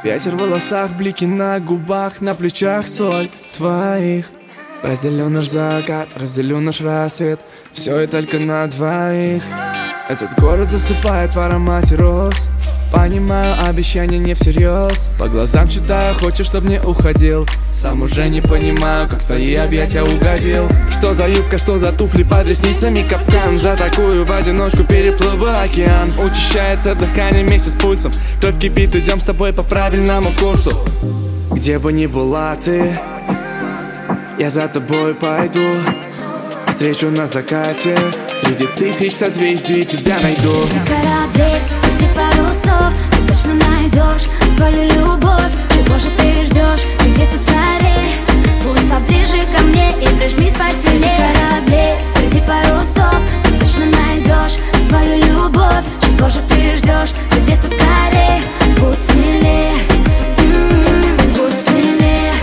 Ветер в волосах, блики на губах, на плечах соль твоих. Разделю наш закат, разделю наш рассвет, все и только на двоих. Этот город засыпает в аромате роз. Понимаю, обещания не всерьез. По глазам читаю, хочешь, чтоб не уходил. Сам уже не понимаю, как в твои объятия угодил. Что за юбка, что за туфли, под ресницами капкан. За такую в одиночку переплыву океан. Учащается дыхание вместе с пульсом. Кровь кипит, идем с тобой по правильному курсу. Где бы ни была ты, я за тобой пойду. Встречу на закате, среди тысяч созвездий тебя найду. Среди кораблей, среди парусов ты точно найдешь свою любовь. Чего же ты ждешь? Ты действуй скорей, пусть поближе ко мне и прижмись посильнее. Среди кораблей, среди парусов ты точно найдешь свою любовь. Чего же ты ждешь? Ты действуй скорей, будь смелее, будь смелее.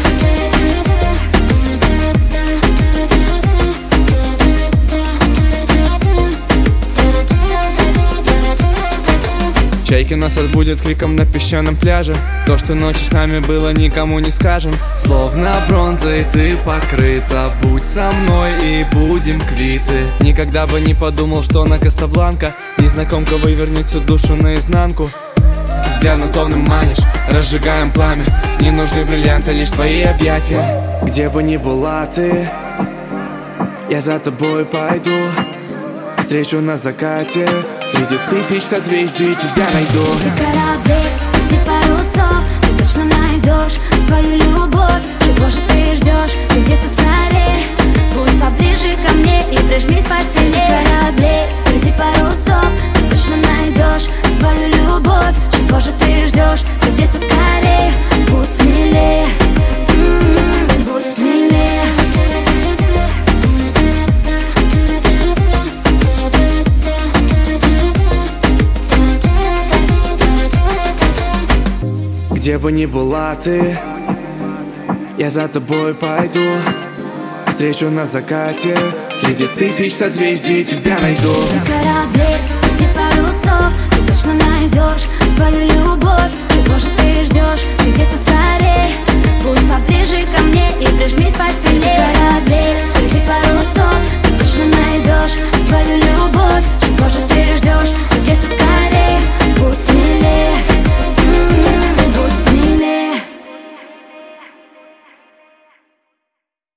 Чайки нас отбудет криком на песчаном пляже. То, что ночью с нами было, никому не скажем. Словно бронзой ты покрыта. Будь со мной и будем квиты. Никогда бы не подумал, что на Коста-Бланка незнакомка вывернет всю душу наизнанку. Взглядом томным манишь, разжигаем пламя. Не нужны бриллианты, лишь твои объятия. Где бы ни была ты, я за тобой пойду. Встречу на закате, среди тысяч созвездий тебя найду. Среди кораблей, среди парусов ты точно найдешь свою любовь. Чего же ты ждешь? Ты действуй скорей, пусть поближе ко мне и прижмись посильнее. Среди кораблей, среди парусов ты точно найдешь свою любовь. Чего же ты ждешь? Ты действуй скорей, будь смелее, будь смелее. Где бы ни была ты, я за тобой пойду. Встречу на закате, среди тысяч созвездий тебя найду. Среди кораблей, среди парусов ты точно найдешь свою любовь. Чего же ты ждешь? Ты действуй скорей, пусть поближе ко мне и прижмись посильнее.